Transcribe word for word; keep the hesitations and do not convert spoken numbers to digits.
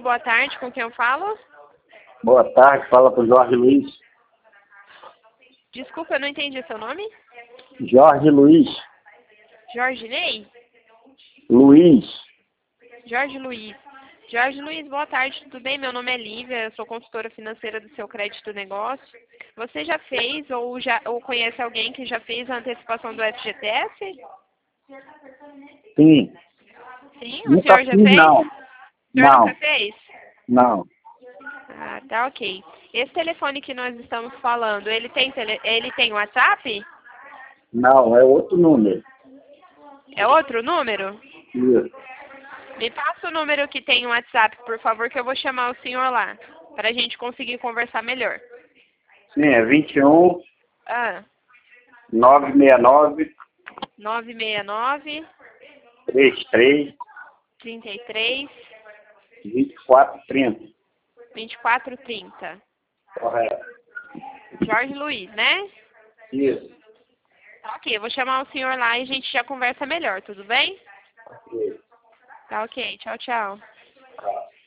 boa tarde, com quem eu falo? Boa tarde, fala com o Jorge Luiz. Desculpa, eu não entendi seu nome. Jorge Luiz. Jorge Ney? Luiz. Jorge Luiz. Jorge Luiz, boa tarde, tudo bem? Meu nome é Lívia, eu sou consultora financeira do Seu Crédito Negócio. Você já fez ou, já, ou conhece alguém que já fez a antecipação do F G T S? Sim. Sim, o Nunca senhor já fiz, fez? não. O senhor Não, nunca fez? não. Ah, tá ok. Esse telefone que nós estamos falando, ele tem, tele... ele tem WhatsApp? Não, é outro número. É outro número? Isso. Me passa o número que tem o WhatsApp, por favor, que eu vou chamar o senhor lá, para a gente conseguir conversar melhor. Sim, é vinte e um, Ah, novecentos e sessenta e nove, nove seis nove, trinta e três, trinta e três, vinte e quatro, trinta. vinte e quatro, trinta. Correto. Jorge Luiz, né? Isso. Tá ok, eu vou chamar o senhor lá e a gente já conversa melhor, tudo bem? Ok. Tá ok, tchau, tchau.